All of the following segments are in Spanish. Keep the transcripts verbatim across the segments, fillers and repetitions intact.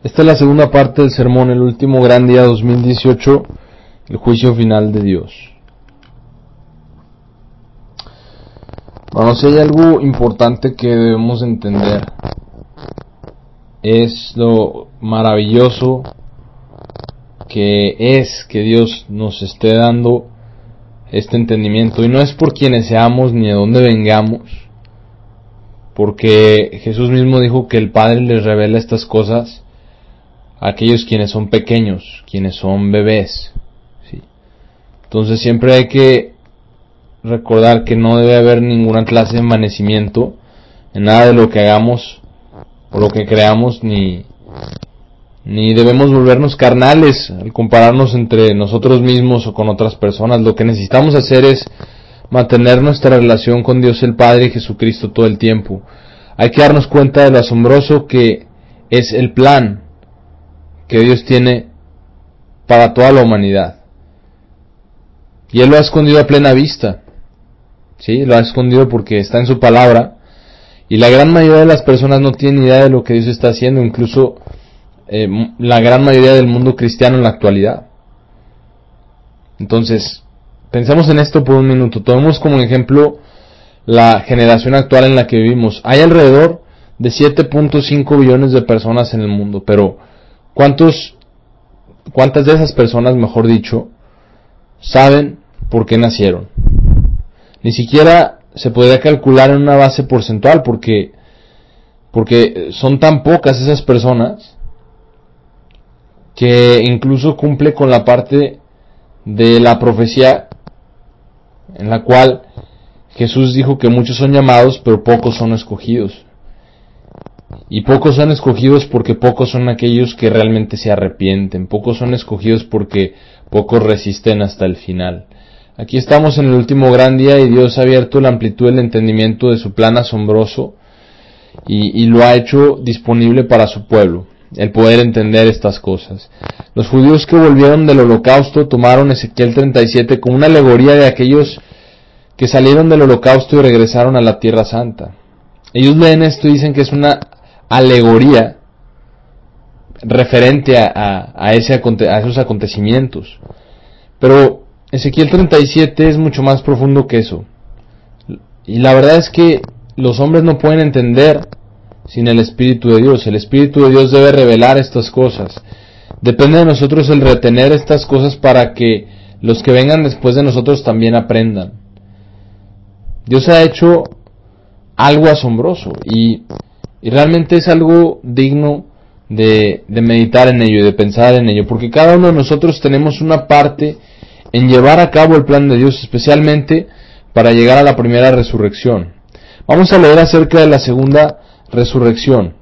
Esta es la segunda parte del sermón, el último gran día dos mil dieciocho, el juicio final de Dios. Bueno, si hay algo importante que debemos entender, es lo maravilloso que es que Dios nos esté dando este entendimiento, y no es por quienes seamos ni de dónde vengamos, porque Jesús mismo dijo que el Padre les revela estas cosas a aquellos quienes son pequeños, quienes son bebés, ¿sí? Entonces siempre hay que recordar que no debe haber ninguna clase de envanecimiento en nada de lo que hagamos o lo que creamos, ni ni debemos volvernos carnales al compararnos entre nosotros mismos o con otras personas. Lo que necesitamos hacer es mantener nuestra relación con Dios el Padre y Jesucristo todo el tiempo. Hay que darnos cuenta de lo asombroso que es el plan que Dios tiene para toda la humanidad. Y Él lo ha escondido a plena vista. ¿Sí? Lo ha escondido porque está en su palabra. Y la gran mayoría de las personas no tienen idea de lo que Dios está haciendo, incluso eh, la gran mayoría del mundo cristiano en la actualidad. Entonces, pensemos en esto por un minuto. Tomemos como ejemplo la generación actual en la que vivimos. Hay alrededor de siete punto cinco billones de personas en el mundo, pero ¿cuántos, cuántas de esas personas, mejor dicho, saben por qué nacieron? Ni siquiera se podría calcular en una base porcentual, porque, porque son tan pocas esas personas que incluso cumple con la parte de la profecía en la cual Jesús dijo que muchos son llamados, pero pocos son escogidos. Y pocos son escogidos porque pocos son aquellos que realmente se arrepienten. Pocos son escogidos porque pocos resisten hasta el final. Aquí estamos en el último gran día y Dios ha abierto la amplitud del entendimiento de su plan asombroso y, y lo ha hecho disponible para su pueblo, el poder entender estas cosas. Los judíos que volvieron del holocausto tomaron Ezequiel treinta y siete como una alegoría de aquellos que salieron del holocausto y regresaron a la tierra santa. Ellos leen esto y dicen que es una alegoría referente a, a, a, ese, a esos acontecimientos. Pero Ezequiel treinta y siete es mucho más profundo que eso. Y la verdad es que los hombres no pueden entender sin el Espíritu de Dios. El Espíritu de Dios debe revelar estas cosas. Depende de nosotros el retener estas cosas para que los que vengan después de nosotros también aprendan. Dios ha hecho algo asombroso y, y realmente es algo digno de, de meditar en ello y de pensar en ello, porque cada uno de nosotros tenemos una parte en llevar a cabo el plan de Dios, especialmente para llegar a la primera resurrección. Vamos a leer acerca de la segunda resurrección.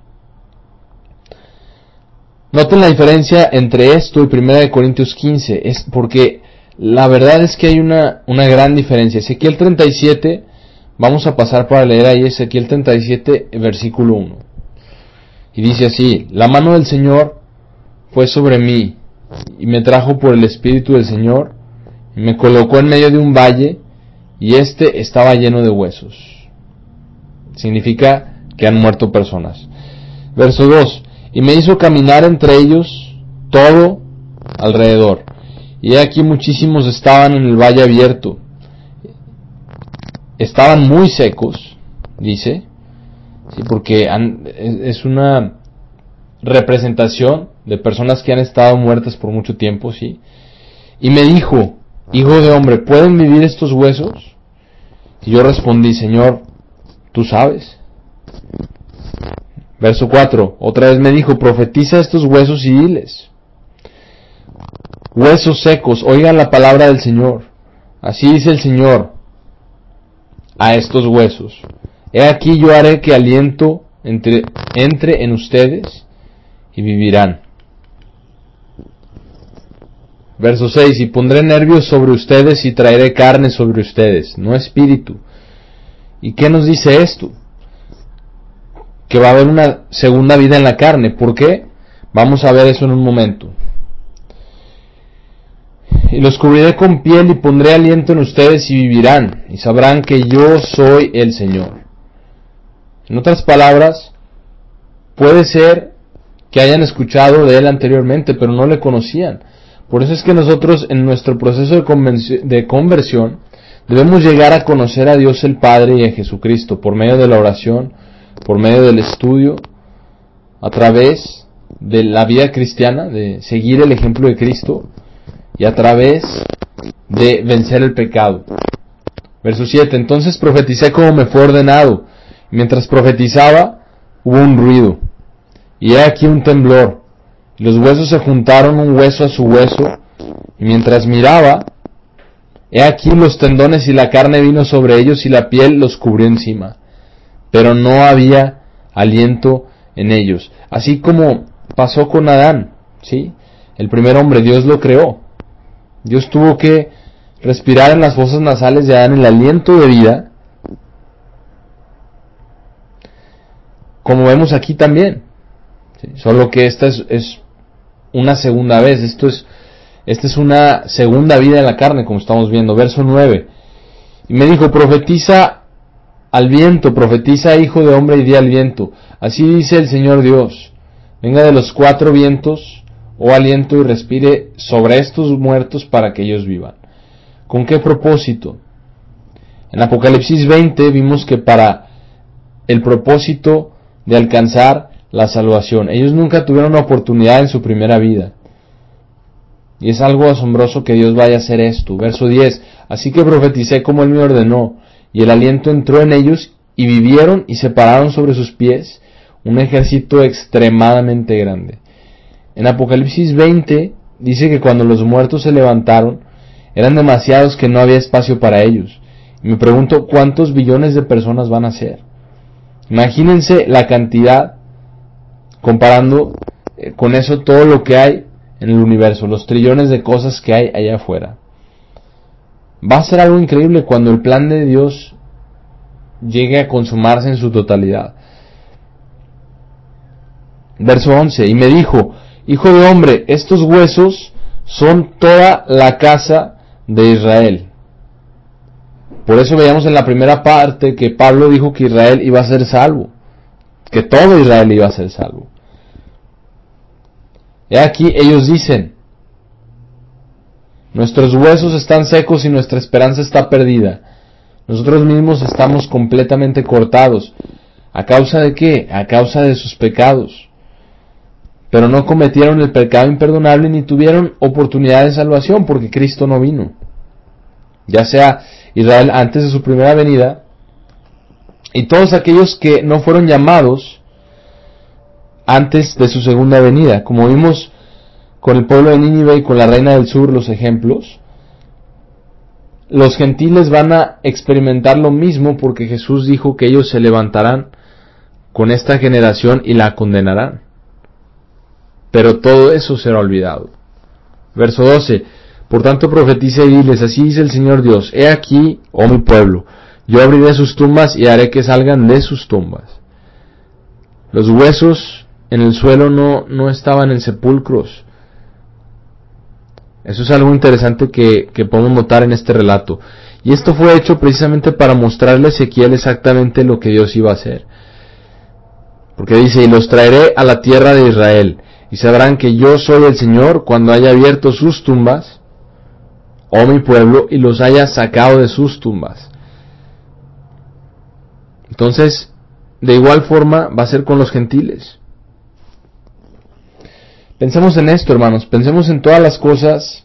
Noten la diferencia entre esto y primera de Corintios quince, es porque la verdad es que hay una, una gran diferencia. Ezequiel treinta y siete, vamos a pasar para leer ahí Ezequiel treinta y siete, versículo uno. Y dice así: la mano del Señor fue sobre mí, y me trajo por el Espíritu del Señor, y me colocó en medio de un valle, y este estaba lleno de huesos. Significa que han muerto personas. Verso dos: y me hizo caminar entre ellos todo alrededor, y aquí muchísimos estaban en el valle abierto. Estaban muy secos, dice, ¿sí? Porque han, es una representación de personas que han estado muertas por mucho tiempo, ¿sí? Y me dijo: hijo de hombre, ¿pueden vivir estos huesos? Y yo respondí: Señor, tú sabes. Verso cuatro, otra vez me dijo: profetiza estos huesos y diles: huesos secos, oigan la palabra del Señor. Así dice el Señor a estos huesos: he aquí yo haré que aliento entre, entre en ustedes y vivirán. Verso seis, y pondré nervios sobre ustedes y traeré carne sobre ustedes, no espíritu. ¿Y qué nos dice esto? Que va a haber una segunda vida en la carne. ¿Por qué? Vamos a ver eso en un momento. Y los cubriré con piel y pondré aliento en ustedes y vivirán, y sabrán que yo soy el Señor. En otras palabras, puede ser que hayan escuchado de él anteriormente, pero no le conocían. Por eso es que nosotros en nuestro proceso de, de conversión debemos llegar a conocer a Dios el Padre y a Jesucristo por medio de la oración, por medio del estudio, a través de la vida cristiana, de seguir el ejemplo de Cristo y a través de vencer el pecado. Verso siete. Entonces profeticé como me fue ordenado. Mientras profetizaba, hubo un ruido, y he aquí un temblor. Los huesos se juntaron un hueso a su hueso, y mientras miraba, he aquí los tendones y la carne vino sobre ellos, y la piel los cubrió encima. Pero no había aliento en ellos. Así como pasó con Adán, ¿sí? El primer hombre, Dios lo creó. Dios tuvo que respirar en las fosas nasales de Adán el aliento de vida, como vemos aquí también, ¿sí? Solo que esta es, es una segunda vez, esto es, esta es una segunda vida en la carne, como estamos viendo. Verso nueve. Y me dijo, profetiza al viento, profetiza, hijo de hombre, y di al viento, así dice el Señor Dios, venga de los cuatro vientos, oh aliento, y respire sobre estos muertos para que ellos vivan. ¿Con qué propósito? En Apocalipsis veinte vimos que para el propósito de alcanzar la salvación. Ellos nunca tuvieron una oportunidad en su primera vida. Y es algo asombroso que Dios vaya a hacer esto. Verso diez. Así que profeticé como Él me ordenó, y el aliento entró en ellos, y vivieron y se pararon sobre sus pies un ejército extremadamente grande. En Apocalipsis veinte dice que cuando los muertos se levantaron, eran demasiados que no había espacio para ellos. Y me pregunto cuántos billones de personas van a ser. Imagínense la cantidad, comparando eh, con eso todo lo que hay en el universo, los trillones de cosas que hay allá afuera. Va a ser algo increíble cuando el plan de Dios llegue a consumarse en su totalidad. Verso once. Y me dijo, hijo de hombre, estos huesos son toda la casa de Israel. Por eso veíamos en la primera parte que Pablo dijo que Israel iba a ser salvo, que todo Israel iba a ser salvo. Y aquí ellos dicen, nuestros huesos están secos y nuestra esperanza está perdida. Nosotros mismos estamos completamente cortados. ¿A causa de qué? A causa de sus pecados. Pero no cometieron el pecado imperdonable ni tuvieron oportunidad de salvación porque Cristo no vino. Ya sea Israel antes de su primera venida y todos aquellos que no fueron llamados antes de su segunda venida. Como vimos con el pueblo de Nínive y con la reina del sur, los ejemplos, los gentiles van a experimentar lo mismo porque Jesús dijo que ellos se levantarán con esta generación y la condenarán. Pero todo eso será olvidado. Verso doce. Por tanto profetiza y diles, así dice el Señor Dios, he aquí, oh mi pueblo, yo abriré sus tumbas y haré que salgan de sus tumbas. Los huesos en el suelo no, no estaban en sepulcros. Eso es algo interesante que, que podemos notar en este relato. Y esto fue hecho precisamente para mostrarle a Ezequiel exactamente lo que Dios iba a hacer. Porque dice, y los traeré a la tierra de Israel, y sabrán que yo soy el Señor cuando haya abierto sus tumbas, oh mi pueblo, y los haya sacado de sus tumbas. Entonces, de igual forma va a ser con los gentiles. Pensemos en esto, hermanos, pensemos en todas las cosas,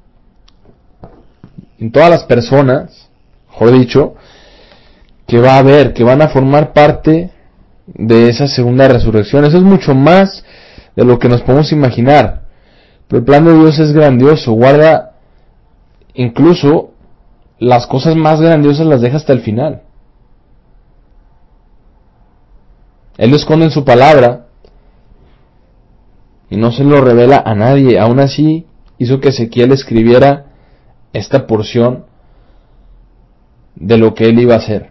en todas las personas, mejor dicho, que va a haber, que van a formar parte de esa segunda resurrección. Eso es mucho más de lo que nos podemos imaginar. Pero el plan de Dios es grandioso, guarda incluso las cosas más grandiosas las deja hasta el final. Él lo esconde en su palabra y no se lo revela a nadie. Aún así hizo que Ezequiel escribiera esta porción de lo que él iba a hacer.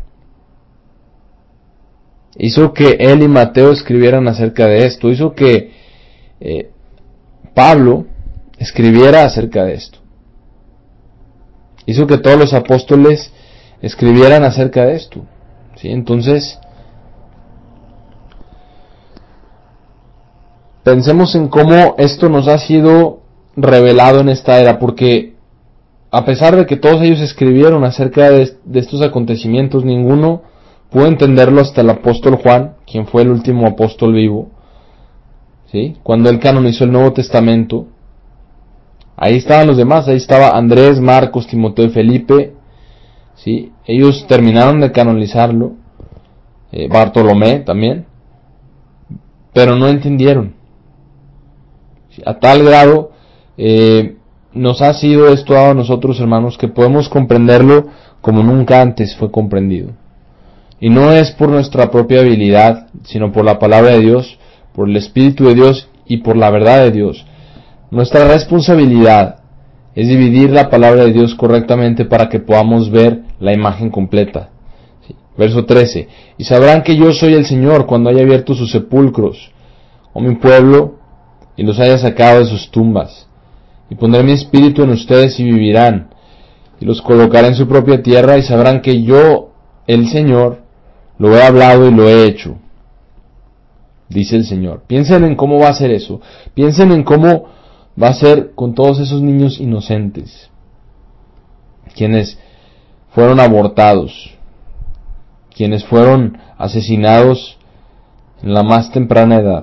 Hizo que él y Mateo escribieran acerca de esto. Hizo que eh, Pablo escribiera acerca de esto. Hizo que todos los apóstoles escribieran acerca de esto. ¿Sí? Entonces, pensemos en cómo esto nos ha sido revelado en esta era, porque a pesar de que todos ellos escribieron acerca de, de estos acontecimientos, ninguno pudo entenderlo hasta el apóstol Juan, quien fue el último apóstol vivo, ¿sí? Cuando él canonizó el Nuevo Testamento. Ahí estaban los demás, ahí estaba Andrés, Marcos, Timoteo y Felipe, ¿sí? Ellos terminaron de canonizarlo, eh, Bartolomé también, pero no entendieron. ¿Sí? A tal grado eh, nos ha sido esto dado a nosotros, hermanos, que podemos comprenderlo como nunca antes fue comprendido. Y no es por nuestra propia habilidad, sino por la palabra de Dios, por el Espíritu de Dios y por la verdad de Dios. Nuestra responsabilidad es dividir la palabra de Dios correctamente para que podamos ver la imagen completa. Sí. Verso trece. Y sabrán que yo soy el Señor cuando haya abierto sus sepulcros, oh mi pueblo, y los haya sacado de sus tumbas. Y pondré mi espíritu en ustedes y vivirán, y los colocaré en su propia tierra, y sabrán que yo, el Señor, lo he hablado y lo he hecho, dice el Señor. Piensen en cómo va a ser eso. Piensen en cómo va a ser con todos esos niños inocentes, quienes fueron abortados, quienes fueron asesinados en la más temprana edad,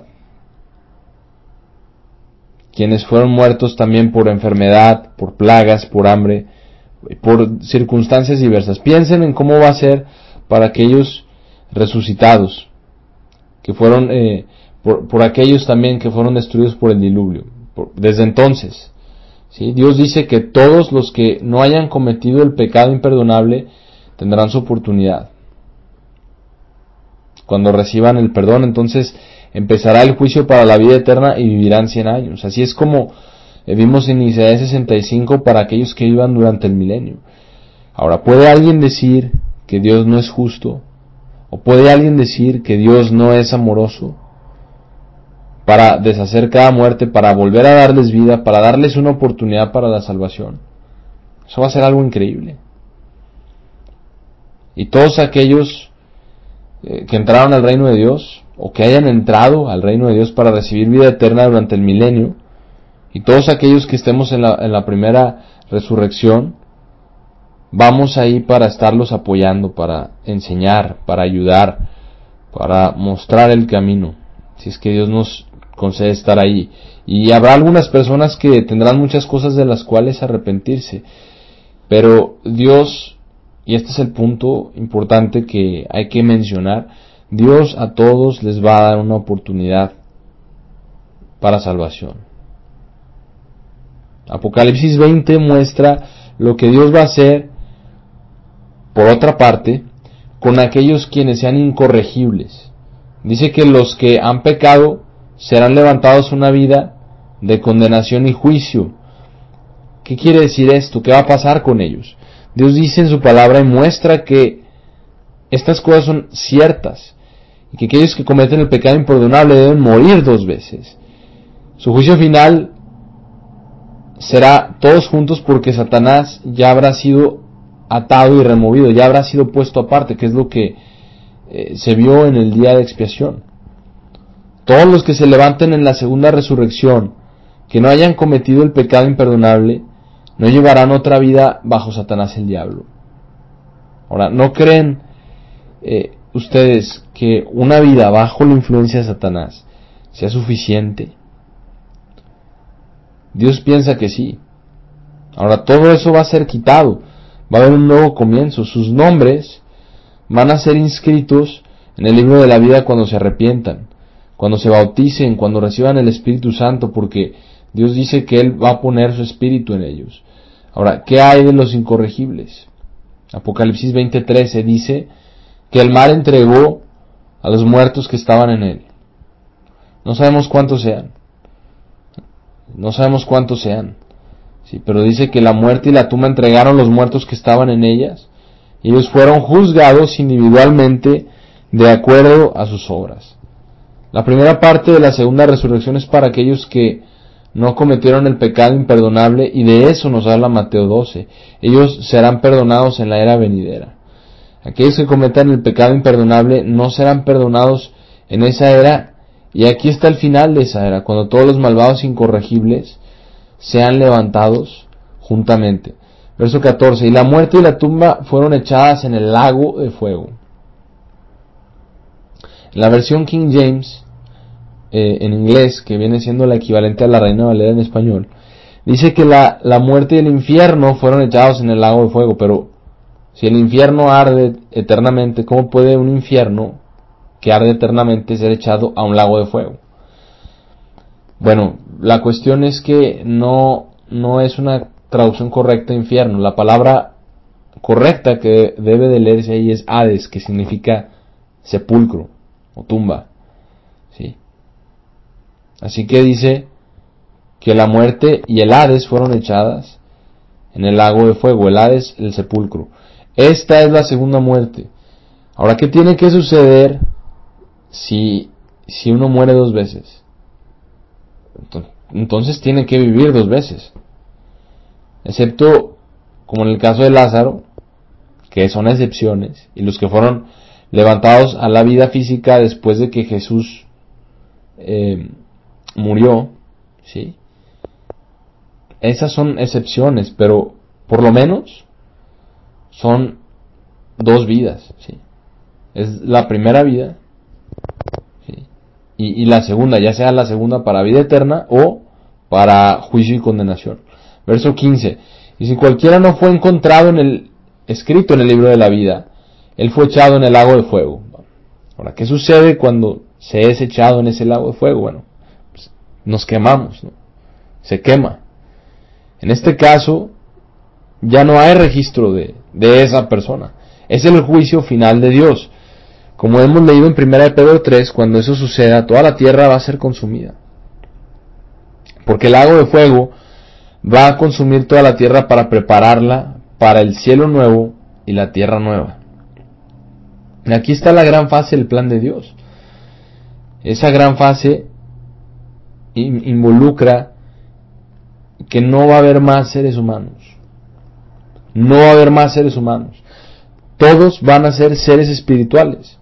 quienes fueron muertos también por enfermedad, por plagas, por hambre, por circunstancias diversas. Piensen en cómo va a ser para aquellos resucitados, que fueron, eh, por, por aquellos también que fueron destruidos por el diluvio. Por, desde entonces, ¿sí? Dios dice que todos los que no hayan cometido el pecado imperdonable tendrán su oportunidad. Cuando reciban el perdón, entonces empezará el juicio para la vida eterna y vivirán cien años. Así es como vimos en Isaías sesenta y cinco para aquellos que vivan durante el milenio. Ahora, ¿puede alguien decir que Dios no es justo? ¿O puede alguien decir que Dios no es amoroso para deshacer cada muerte, para volver a darles vida, para darles una oportunidad para la salvación? Eso va a ser algo increíble. Y todos aquellos eh, que entraron al reino de Dios, o que hayan entrado al reino de Dios para recibir vida eterna durante el milenio, y todos aquellos que estemos en la, en la primera resurrección, vamos ahí para estarlos apoyando, para enseñar, para ayudar, para mostrar el camino, si es que Dios nos concede estar ahí. Y habrá algunas personas que tendrán muchas cosas de las cuales arrepentirse, pero Dios, y este es el punto importante que hay que mencionar, Dios a todos les va a dar una oportunidad para salvación. Apocalipsis veinte muestra lo que Dios va a hacer, por otra parte, con aquellos quienes sean incorregibles. Dice que los que han pecado serán levantados a una vida de condenación y juicio. ¿Qué quiere decir esto? ¿Qué va a pasar con ellos? Dios dice en su palabra y muestra que estas cosas son ciertas, y que aquellos que cometen el pecado imperdonable deben morir dos veces. Su juicio final será todos juntos, porque Satanás ya habrá sido atado y removido, ya habrá sido puesto aparte, que es lo que eh, se vio en el día de expiación. Todos los que se levanten en la segunda resurrección, que no hayan cometido el pecado imperdonable, no llevarán otra vida bajo Satanás el diablo. Ahora, ¿no creen eh, ustedes que una vida bajo la influencia de Satanás sea suficiente? Dios piensa que sí. Ahora, todo eso va a ser quitado. Va a haber un nuevo comienzo. Sus nombres van a ser inscritos en el libro de la vida cuando se arrepientan, cuando se bauticen, cuando reciban el Espíritu Santo, porque Dios dice que Él va a poner su Espíritu en ellos. Ahora, ¿qué hay de los incorregibles? Apocalipsis veinte trece dice que el mar entregó a los muertos que estaban en él. No sabemos cuántos sean. No sabemos cuántos sean. Sí, pero dice que la muerte y la tumba entregaron los muertos que estaban en ellas. Y ellos fueron juzgados individualmente de acuerdo a sus obras. La primera parte de la segunda resurrección es para aquellos que no cometieron el pecado imperdonable, y de eso nos habla Mateo doce. Ellos serán perdonados en la era venidera. Aquellos que cometan el pecado imperdonable no serán perdonados en esa era Y aquí está el final de esa era, cuando todos los malvados incorregibles sean levantados juntamente. Verso catorce, y la muerte y la tumba fueron echadas en el lago de fuego. En la versión King James, eh, en inglés, que viene siendo la equivalente a la Reina Valera en español, dice que la, la muerte y el infierno fueron echados en el lago de fuego. Pero si el infierno arde eternamente, ¿cómo puede un infierno que arde eternamente ser echado a un lago de fuego? Bueno, la cuestión es que no, no es una traducción correcta infierno. La palabra correcta que debe de leerse ahí es Hades, que significa sepulcro o tumba, ¿sí? Así que dice que la muerte y el Hades fueron echadas en el lago de fuego. El Hades, el sepulcro. Esta es la segunda muerte. Ahora, ¿qué tiene que suceder si, si uno muere dos veces? Entonces tiene que vivir dos veces. Excepto, como en el caso de Lázaro, que son excepciones, y los que fueron levantados a la vida física después de que Jesús eh, murió, ¿sí? Esas son excepciones, pero por lo menos son dos vidas, ¿sí? Es la primera vida, ¿sí? y, y la segunda, ya sea la segunda para vida eterna o para juicio y condenación. Verso quince, y si cualquiera no fue encontrado en el escrito en el libro de la vida, él fue echado en el lago de fuego. Ahora, ¿qué sucede cuando se es echado en ese lago de fuego? Bueno, pues nos quemamos, ¿no? Se quema. En este caso, ya no hay registro de, de esa persona. Es el juicio final de Dios. Como hemos leído en primera de Pedro tres, cuando eso suceda, toda la tierra va a ser consumida. Porque el lago de fuego va a consumir toda la tierra para prepararla para el cielo nuevo y la tierra nueva. Y aquí está la gran fase del plan de Dios. Esa gran fase involucra que no va a haber más seres humanos. No va a haber más seres humanos. Todos van a ser seres espirituales.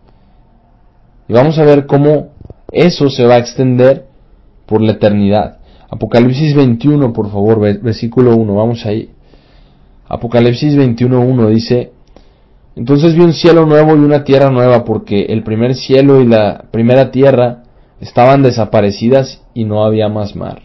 Y vamos a ver cómo eso se va a extender por la eternidad. Apocalipsis veintiuno, por favor, versículo uno, vamos ahí. Apocalipsis veintiuno uno dice: entonces vi un cielo nuevo y una tierra nueva, porque el primer cielo y la primera tierra estaban desaparecidas y no había más mar.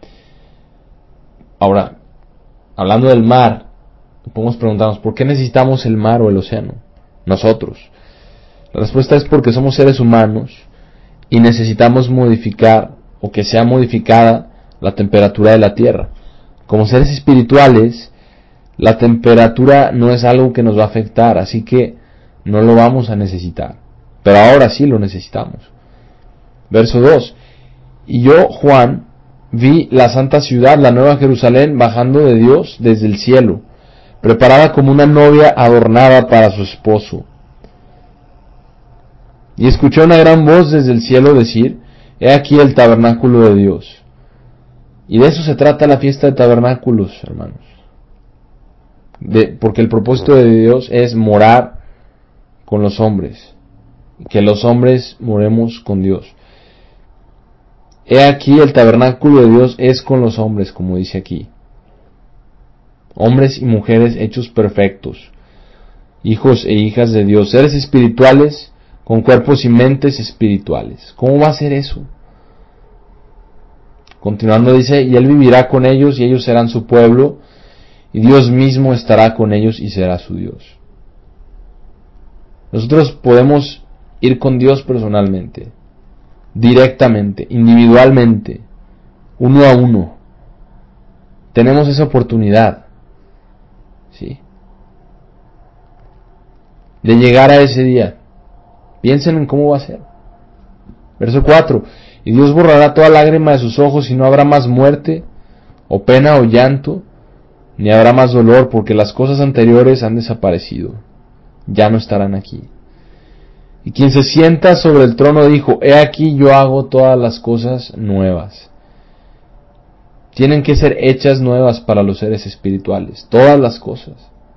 Ahora, hablando del mar, podemos preguntarnos, ¿por qué necesitamos el mar o el océano? Nosotros. La respuesta es porque somos seres humanos y necesitamos modificar o que sea modificada la temperatura de la tierra. Como seres espirituales, la temperatura no es algo que nos va a afectar, así que no lo vamos a necesitar. Pero ahora sí lo necesitamos. Verso dos. Y yo, Juan, vi la santa ciudad, la nueva Jerusalén, bajando de Dios desde el cielo, preparada como una novia adornada para su esposo. Y escuché una gran voz desde el cielo decir: he aquí el tabernáculo de Dios. Y de eso se trata la fiesta de tabernáculos, hermanos. De, porque el propósito de Dios es morar con los hombres, que los hombres moremos con Dios. He aquí el tabernáculo de Dios es con los hombres, como dice aquí. Hombres y mujeres hechos perfectos, hijos e hijas de Dios, seres espirituales con cuerpos y mentes espirituales. ¿Cómo va a ser eso? Continuando dice: y Él vivirá con ellos y ellos serán su pueblo, y Dios mismo estará con ellos y será su Dios. Nosotros podemos ir con Dios personalmente, directamente, individualmente, uno a uno. Tenemos esa oportunidad, ¿sí?, de llegar a ese día. Piensen en cómo va a ser. Verso cuatro. Y Dios borrará toda lágrima de sus ojos, y no habrá más muerte, o pena, o llanto, ni habrá más dolor, porque las cosas anteriores han desaparecido. Ya no estarán aquí. Y quien se sienta sobre el trono dijo: he aquí yo hago todas las cosas nuevas. Tienen que ser hechas nuevas para los seres espirituales, todas las cosas.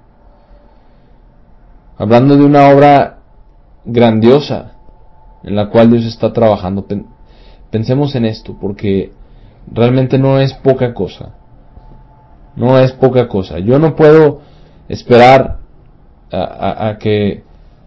Hablando de una obra grandiosa en la cual Dios está trabajando. pensemos en esto, porque realmente no es poca cosa. No es poca cosa. Yo no puedo esperar a, a, a que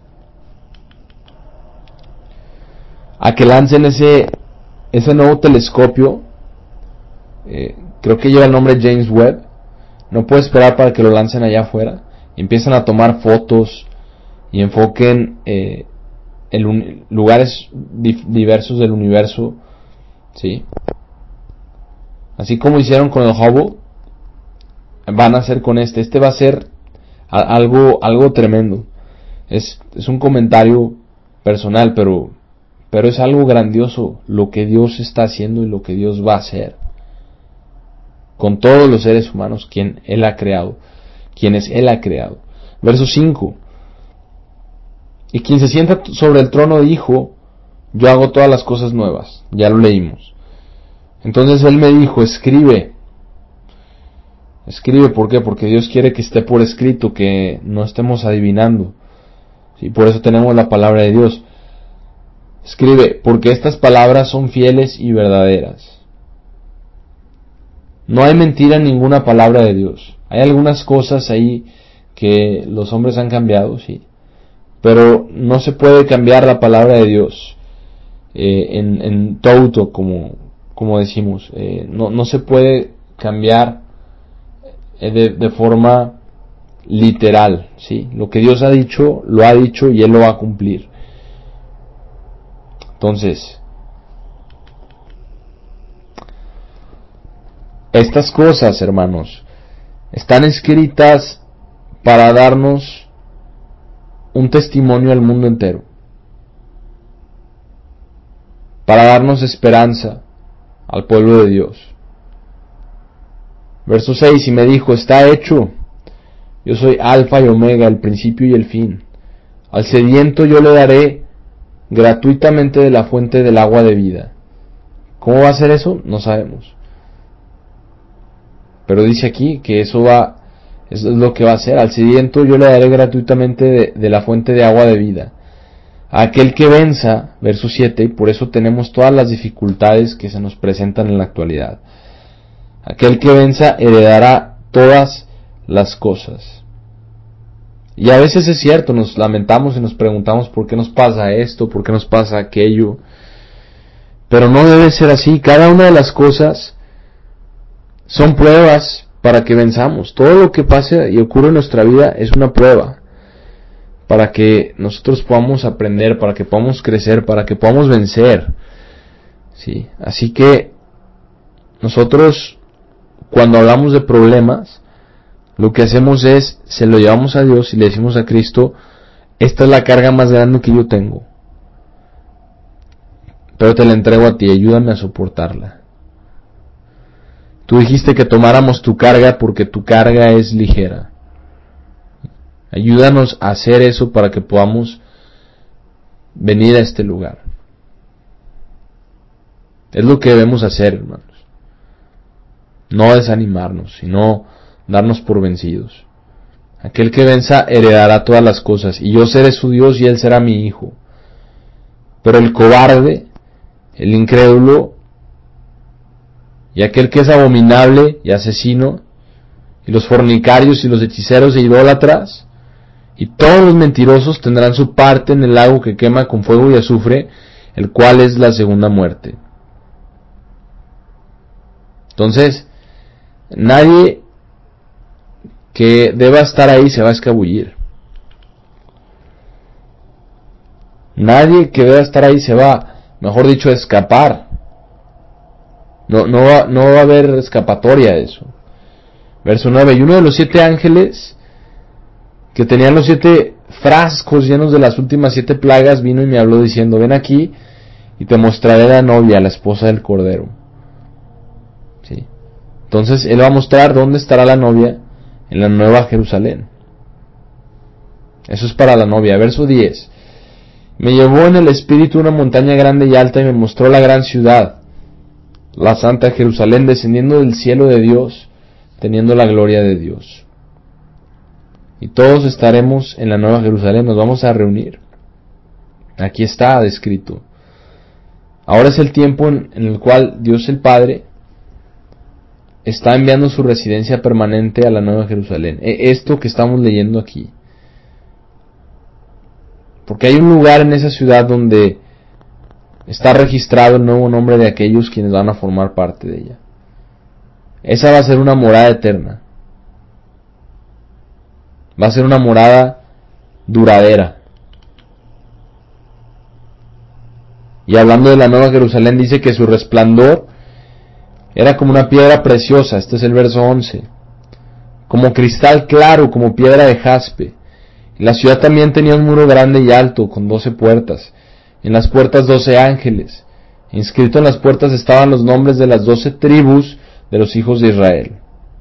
a que lancen ese ese nuevo telescopio. Eh, creo que lleva el nombre James Webb. No puedo esperar para que lo lancen allá afuera y empiezan a tomar fotos y enfoquen eh, el un, lugares dif, diversos del universo, ¿sí? Así como hicieron con el Hubble, van a hacer con este. Este va a ser a, algo algo tremendo. Es, es un comentario personal, pero pero es algo grandioso lo que Dios está haciendo y lo que Dios va a hacer con todos los seres humanos, quien Él ha creado, quienes Él ha creado. Verso cinco. Y quien se sienta sobre el trono dijo, yo hago todas las cosas nuevas. Ya lo leímos. Entonces Él me dijo, escribe. Escribe, ¿por qué? Porque Dios quiere que esté por escrito, que no estemos adivinando. Y por eso tenemos la palabra de Dios. Escribe, porque estas palabras son fieles y verdaderas. No hay mentira en ninguna palabra de Dios. Hay algunas cosas ahí que los hombres han cambiado, sí. Pero no se puede cambiar la palabra de Dios eh, en, en toto, como, como decimos. Eh, no, no se puede cambiar eh, de, de forma literal, ¿sí? Lo que Dios ha dicho, lo ha dicho y Él lo va a cumplir. Entonces, estas cosas, hermanos, están escritas para darnos un testimonio al mundo entero, para darnos esperanza al pueblo de Dios. Verso seis, y me dijo, está hecho, yo soy Alfa y Omega, el principio y el fin. Al sediento yo le daré gratuitamente de la fuente del agua de vida. ¿Cómo va a ser eso? No sabemos. Pero dice aquí que eso va, eso es lo que va a hacer. Al sediento yo le daré gratuitamente de, de la fuente de agua de vida. A aquel que venza, verso siete, y por eso tenemos todas las dificultades que se nos presentan en la actualidad. Aquel que venza heredará todas las cosas. Y a veces es cierto, nos lamentamos y nos preguntamos por qué nos pasa esto, por qué nos pasa aquello. Pero no debe ser así. Cada una de las cosas son pruebas para que venzamos. Todo lo que pase y ocurre en nuestra vida es una prueba para que nosotros podamos aprender, para que podamos crecer, para que podamos vencer. ¿Sí? Así que nosotros, cuando hablamos de problemas, lo que hacemos es, se lo llevamos a Dios y le decimos a Cristo, esta es la carga más grande que yo tengo, pero te la entrego a ti, ayúdame a soportarla. Tú dijiste que tomáramos tu carga porque tu carga es ligera. Ayúdanos a hacer eso para que podamos venir a este lugar. Es lo que debemos hacer, hermanos. No desanimarnos, sino darnos por vencidos. Aquel que venza heredará todas las cosas, y yo seré su Dios y él será mi hijo. Pero el cobarde, el incrédulo, y aquel que es abominable y asesino, y los fornicarios y los hechiceros e idólatras, y todos los mentirosos tendrán su parte en el lago que quema con fuego y azufre, el cual es la segunda muerte. Entonces, nadie que deba estar ahí se va a escabullir. Nadie que deba estar ahí se va, mejor dicho, a escapar. No, no, va, no va a haber escapatoria de eso. Verso nueve, y uno de los siete ángeles que tenían los siete frascos llenos de las últimas siete plagas vino y me habló diciendo, ven aquí y te mostraré la novia, la esposa del Cordero. ¿Sí? Entonces él va a mostrar dónde estará la novia, en la nueva Jerusalén. Eso es para la novia. Verso diez. Me llevó en el espíritu una montaña grande y alta y me mostró la gran ciudad, la santa Jerusalén, descendiendo del cielo de Dios, teniendo la gloria de Dios. Y todos estaremos en la nueva Jerusalén, nos vamos a reunir. Aquí está descrito. Ahora es el tiempo en, en el cual Dios el Padre está enviando su residencia permanente a la Nueva Jerusalén. Esto que estamos leyendo aquí. Porque hay un lugar en esa ciudad donde está registrado el nuevo nombre de aquellos quienes van a formar parte de ella. Esa va a ser una morada eterna. Va a ser una morada duradera. Y hablando de la Nueva Jerusalén, dice que su resplandor era como una piedra preciosa. Este es el verso once. Como cristal claro, como piedra de jaspe. La ciudad también tenía un muro grande y alto, con doce puertas. En las puertas doce ángeles. Inscrito en las puertas estaban los nombres de las doce tribus de los hijos de Israel.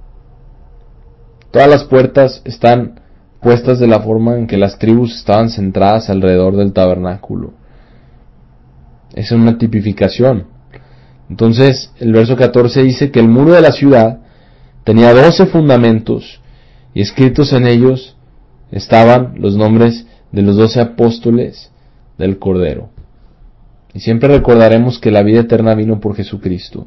Todas las puertas están puestas de la forma en que las tribus estaban centradas alrededor del tabernáculo. Es una tipificación. Entonces, el verso catorce dice que el muro de la ciudad tenía doce fundamentos y escritos en ellos estaban los nombres de los doce apóstoles del Cordero. Y siempre recordaremos que la vida eterna vino por Jesucristo.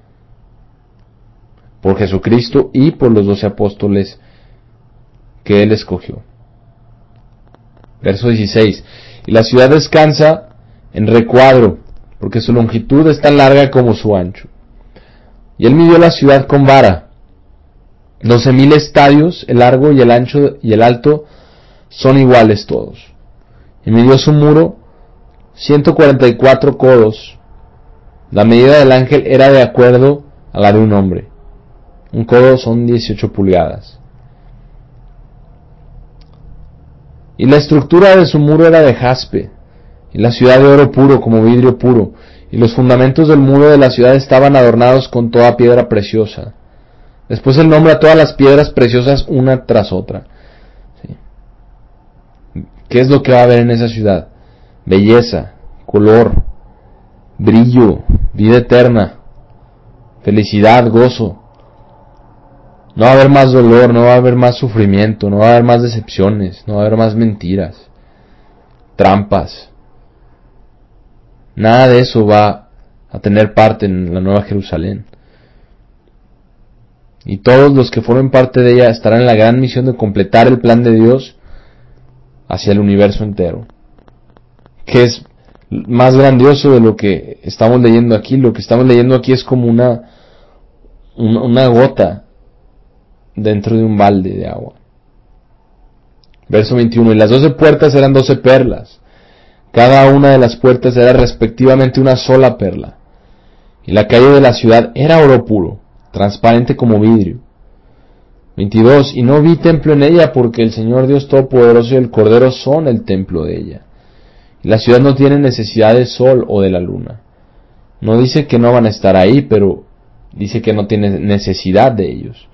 Por Jesucristo y por los doce apóstoles que Él escogió. Verso dieciséis. Y la ciudad descansa en recuadro, porque su longitud es tan larga como su ancho. Y Él midió la ciudad con vara. Doce mil estadios, el largo y el ancho y el alto son iguales todos. Y midió su muro ciento cuarenta y cuatro codos. La medida del ángel era de acuerdo a la de un hombre. Un codo son dieciocho pulgadas. Y la estructura de su muro era de jaspe, y la ciudad de oro puro como vidrio puro, y los fundamentos del muro de la ciudad estaban adornados con toda piedra preciosa. Después él nombra todas las piedras preciosas una tras otra. ¿Sí? ¿Qué es lo que va a haber en esa ciudad? Belleza, color, brillo, vida eterna, felicidad, gozo. No va a haber más dolor, no va a haber más sufrimiento, no va a haber más decepciones, no va a haber más mentiras, trampas. Nada de eso va a tener parte en la Nueva Jerusalén. Y todos los que formen parte de ella estarán en la gran misión de completar el plan de Dios hacia el universo entero. Que es más grandioso de lo que estamos leyendo aquí. Lo que estamos leyendo aquí es como una, una, una gota dentro de un balde de agua. Verso veintiuno. Y las doce puertas eran doce perlas. Cada una de las puertas era respectivamente una sola perla. Y la calle de la ciudad era oro puro, transparente como vidrio. veintidós. Y no vi templo en ella, porque el Señor Dios Todopoderoso y el Cordero son el templo de ella. Y la ciudad no tiene necesidad del sol o de la luna. No dice que no van a estar ahí, pero dice que no tiene necesidad de ellos.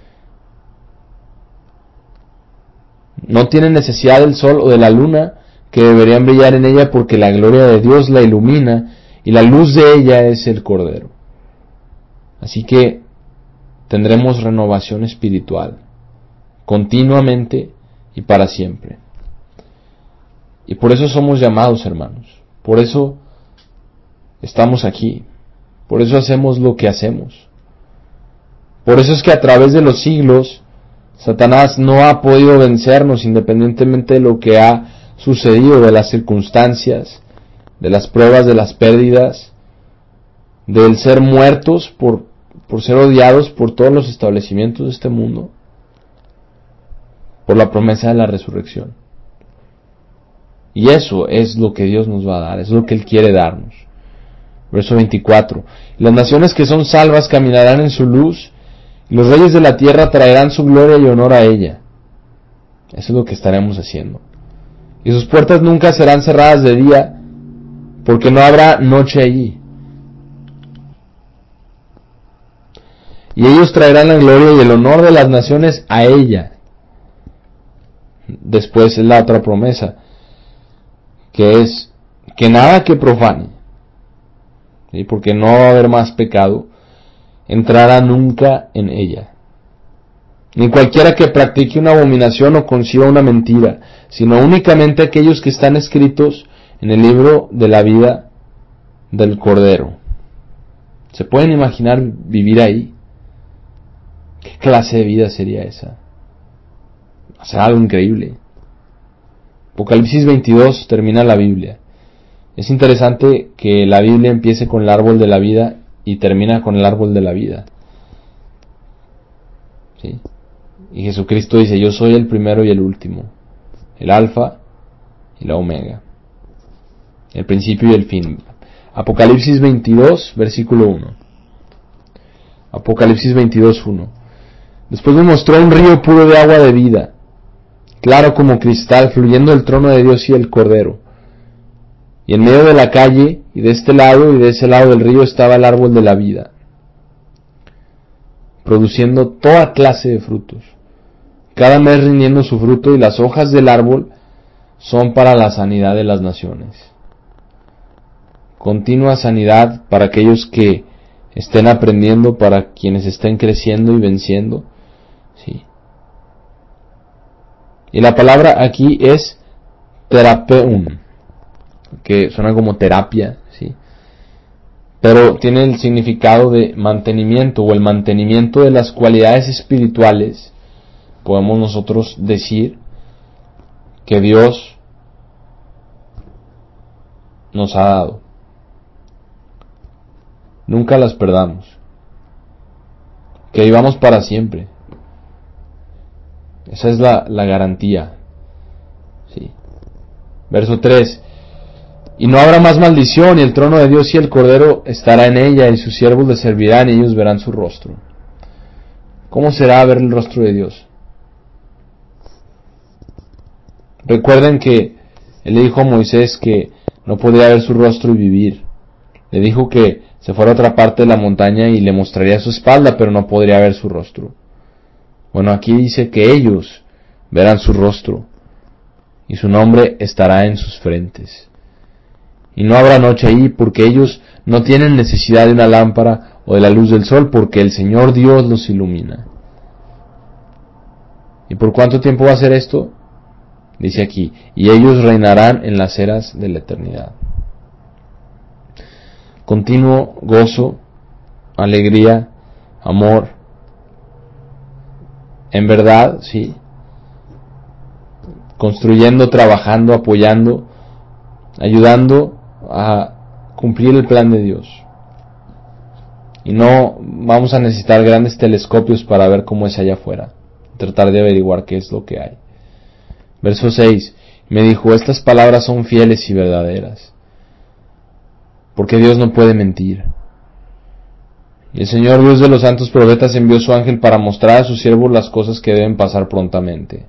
No tienen necesidad del sol o de la luna, que deberían brillar en ella, porque la gloria de Dios la ilumina, y la luz de ella es el Cordero. Así que tendremos renovación espiritual, continuamente y para siempre. Y por eso somos llamados, hermanos. Por eso estamos aquí. Por eso hacemos lo que hacemos. Por eso es que a través de los siglos, Satanás no ha podido vencernos, independientemente de lo que ha sucedido, de las circunstancias, de las pruebas, de las pérdidas, del ser muertos por, por ser odiados por todos los establecimientos de este mundo, por la promesa de la resurrección. Y eso es lo que Dios nos va a dar, es lo que Él quiere darnos. Verso veinticuatro. Las naciones que son salvas caminarán en su luz, y los reyes de la tierra traerán su gloria y honor a ella. Eso es lo que estaremos haciendo. Y sus puertas nunca serán cerradas de día, porque no habrá noche allí. Y ellos traerán la gloria y el honor de las naciones a ella. Después es la otra promesa, que es que nada que profane, ¿sí? Porque no va a haber más pecado, entrará nunca en ella. Ni cualquiera que practique una abominación o conciba una mentira, sino únicamente aquellos que están escritos en el libro de la vida del Cordero. ¿Se pueden imaginar vivir ahí? ¿Qué clase de vida sería esa? O sea, algo increíble. Apocalipsis veintidós termina la Biblia. Es interesante que la Biblia empiece con el árbol de la vida y termina con el árbol de la vida. ¿Sí? Y Jesucristo dice: yo soy el primero y el último, el alfa y la omega, el principio y el fin. Apocalipsis veintidós, versículo uno. Apocalipsis veintidós, uno. Después me mostró un río puro de agua de vida, claro como cristal, fluyendo del trono de Dios y del Cordero. Y en medio de la calle, y de este lado y de ese lado del río, estaba el árbol de la vida, produciendo toda clase de frutos, cada mes rindiendo su fruto, y las hojas del árbol son para la sanidad de las naciones. Continua sanidad para aquellos que estén aprendiendo, para quienes estén creciendo y venciendo. Sí. Y la palabra aquí es terapeum, que suena como terapia, ¿sí? Pero tiene el significado de mantenimiento, o el mantenimiento de las cualidades espirituales. Podemos nosotros decir que Dios nos ha dado. Nunca las perdamos. Que vivamos para siempre. Esa es la, la garantía. ¿Sí? Verso tres. Y no habrá más maldición, y el trono de Dios y el Cordero estará en ella, y sus siervos le servirán, y ellos verán su rostro. ¿Cómo será ver el rostro de Dios? Recuerden que Él le dijo a Moisés que no podía ver su rostro y vivir. Le dijo que se fuera a otra parte de la montaña y le mostraría su espalda, pero no podría ver su rostro. Bueno, aquí dice que ellos verán su rostro, y su nombre estará en sus frentes. Y no habrá noche ahí, porque ellos no tienen necesidad de una lámpara o de la luz del sol, porque el Señor Dios los ilumina. ¿Y por cuánto tiempo va a ser esto? Dice aquí: y ellos reinarán en las eras de la eternidad. Continuo gozo, alegría, amor. En verdad, sí. Construyendo, trabajando, apoyando, ayudando a cumplir el plan de Dios. Y no vamos a necesitar grandes telescopios para ver cómo es allá afuera. Tratar de averiguar qué es lo que hay. Verso seis. Me dijo: estas palabras son fieles y verdaderas, porque Dios no puede mentir. Y el Señor Dios de los santos profetas envió su ángel para mostrar a sus siervos las cosas que deben pasar prontamente.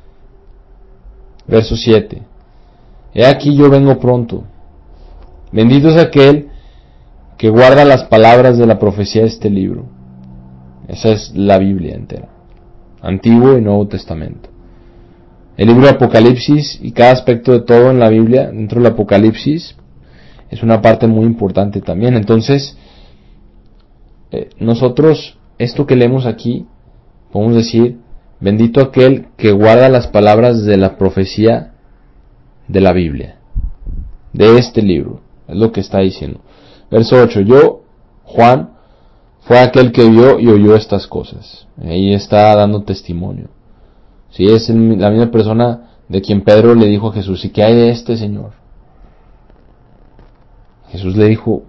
Verso siete. He aquí yo vengo pronto. Bendito es aquel que guarda las palabras de la profecía de este libro. Esa es la Biblia entera, Antiguo y Nuevo Testamento. El libro de Apocalipsis y cada aspecto de todo en la Biblia, dentro del Apocalipsis, es una parte muy importante también. Entonces, eh, nosotros, esto que leemos aquí, podemos decir: bendito aquel que guarda las palabras de la profecía de la Biblia, de este libro. Es lo que está diciendo. Verso ocho. Yo, Juan, fue aquel que vio y oyó estas cosas. Ahí está dando testimonio. Sí, es la misma persona de quien Pedro le dijo a Jesús: ¿y qué hay de este Señor? Jesús le dijo: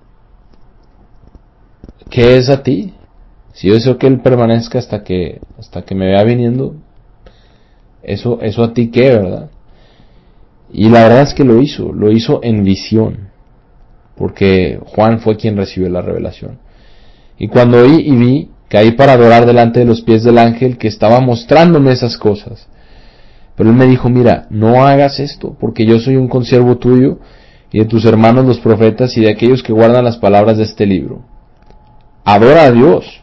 ¿qué es a ti? Si yo deseo que Él permanezca hasta que, hasta que me vea viniendo, eso, eso a ti qué, ¿verdad? Y la verdad es que lo hizo, lo hizo en visión, porque Juan fue quien recibió la revelación. Y cuando oí y vi, caí para adorar delante de los pies del ángel que estaba mostrándome esas cosas. Pero él me dijo: mira, no hagas esto, porque yo soy un consiervo tuyo y de tus hermanos los profetas y de aquellos que guardan las palabras de este libro. Adora a Dios.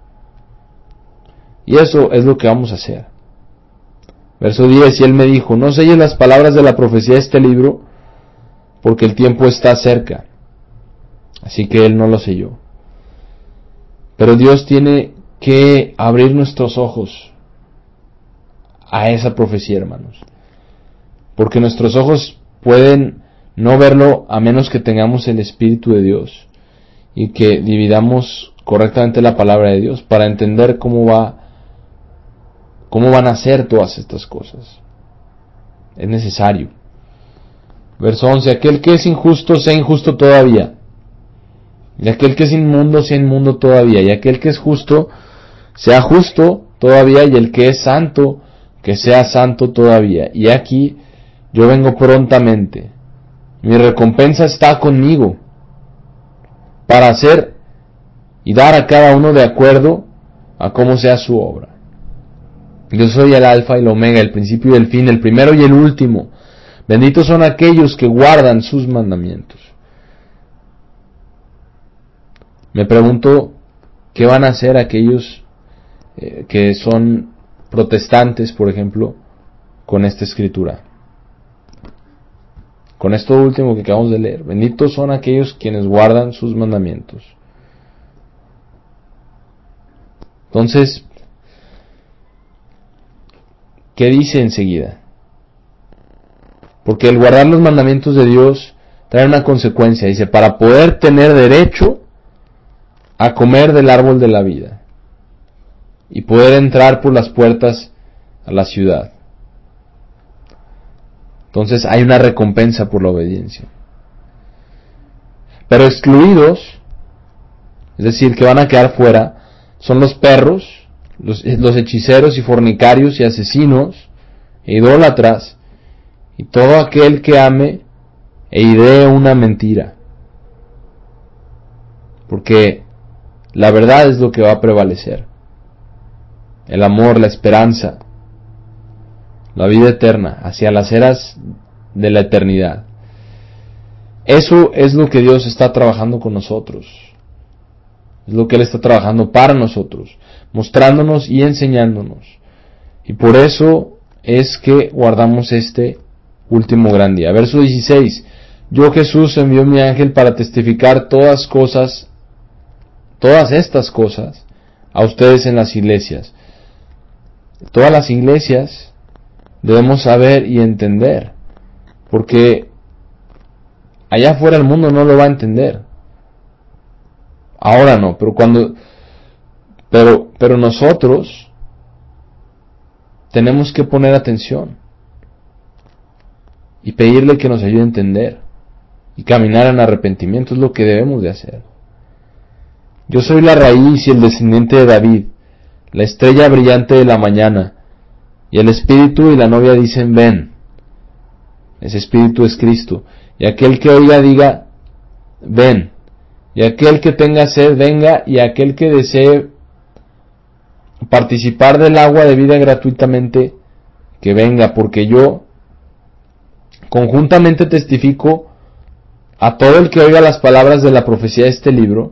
Y eso es lo que vamos a hacer. Verso diez. Y él me dijo: no selles las palabras de la profecía de este libro, porque el tiempo está cerca. Así que él no lo selló. Pero Dios tiene que abrir nuestros ojos a esa profecía, hermanos. Porque nuestros ojos pueden no verlo a menos que tengamos el Espíritu de Dios y que dividamos correctamente la palabra de Dios para entender cómo va, cómo van a ser todas estas cosas. Es necesario. Verso once, aquel que es injusto sea injusto todavía, y aquel que es inmundo sea inmundo todavía, y aquel que es justo sea justo todavía, y el que es santo que sea santo todavía. Y aquí yo vengo prontamente, mi recompensa está conmigo, para hacer y dar a cada uno de acuerdo a cómo sea su obra. Yo soy el alfa y el omega, el principio y el fin, el primero y el último. Benditos son aquellos que guardan sus mandamientos. Me pregunto, ¿qué van a hacer aquellos eh, que son protestantes, por ejemplo, con esta escritura? Con esto último que acabamos de leer. Benditos son aquellos quienes guardan sus mandamientos. Entonces, ¿qué dice enseguida? Porque el guardar los mandamientos de Dios trae una consecuencia. Dice, para poder tener derecho a comer del árbol de la vida y poder entrar por las puertas a la ciudad. Entonces hay una recompensa por la obediencia. Pero excluidos, es decir, que van a quedar fuera, son los perros, los, los hechiceros y fornicarios y asesinos e idólatras, y todo aquel que ame e idee una mentira. Porque la verdad es lo que va a prevalecer. El amor, la esperanza, la vida eterna, hacia las eras de la eternidad. Eso es lo que Dios está trabajando con nosotros. Es lo que Él está trabajando para nosotros, mostrándonos y enseñándonos. Y por eso es que guardamos este último gran día. Verso dieciséis. Yo, Jesús, envió mi ángel para testificar todas cosas, todas estas cosas, a ustedes en las iglesias. Todas las iglesias debemos saber y entender, porque allá afuera el mundo no lo va a entender. Ahora no, pero cuando, pero, pero nosotros tenemos que poner atención y pedirle que nos ayude a entender y caminar en arrepentimiento. Es lo que debemos de hacer. Yo soy la raíz y el descendiente de David, la estrella brillante de la mañana, y el espíritu y la novia dicen ven. Ese espíritu es Cristo. Y aquel que oiga diga ven. Y aquel que tenga sed venga, y aquel que desee participar del agua de vida gratuitamente, que venga, porque yo conjuntamente testifico a todo el que oiga las palabras de la profecía de este libro,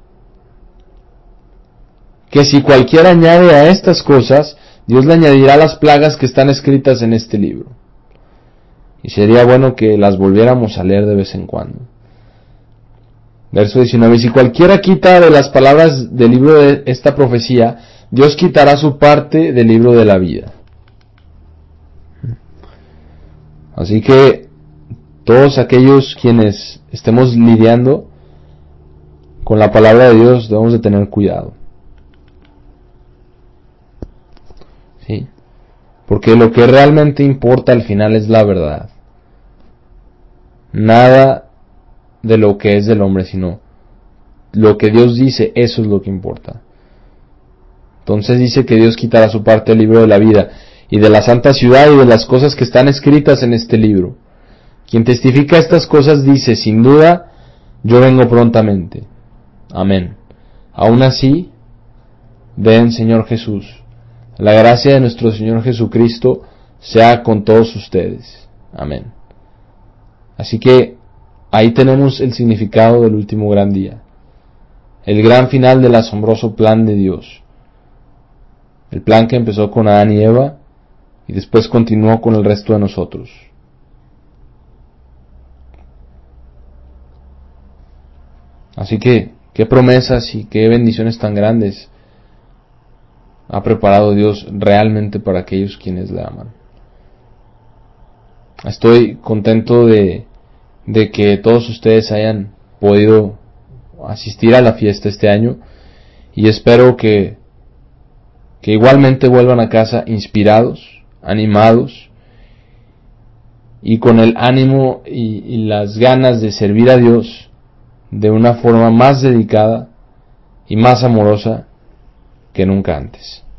que si cualquiera añade a estas cosas, Dios le añadirá las plagas que están escritas en este libro. Y sería bueno que las volviéramos a leer de vez en cuando. Verso diecinueve. Si cualquiera quita de las palabras del libro de esta profecía, Dios quitará su parte del libro de la vida. Así que todos aquellos quienes estemos lidiando con la palabra de Dios debemos de tener cuidado. ¿Sí? Porque lo que realmente importa al final es la verdad. Nada de lo que es del hombre, sino lo que Dios dice, eso es lo que importa. Entonces dice que Dios quitará su parte del libro de la vida y de la santa ciudad y de las cosas que están escritas en este libro. Quien testifica estas cosas dice, sin duda, yo vengo prontamente. Amén. Aún así, ven, Señor Jesús. La gracia de nuestro Señor Jesucristo sea con todos ustedes. Amén. Así que ahí tenemos el significado del último gran día. El gran final del asombroso plan de Dios. El plan que empezó con Adán y Eva y después continuó con el resto de nosotros. Así que, qué promesas y qué bendiciones tan grandes ha preparado Dios realmente para aquellos quienes le aman. Estoy contento de, de que todos ustedes hayan podido asistir a la fiesta este año, y espero que, que igualmente vuelvan a casa inspirados, animados, y con el ánimo y, y las ganas de servir a Dios de una forma más dedicada y más amorosa que nunca antes.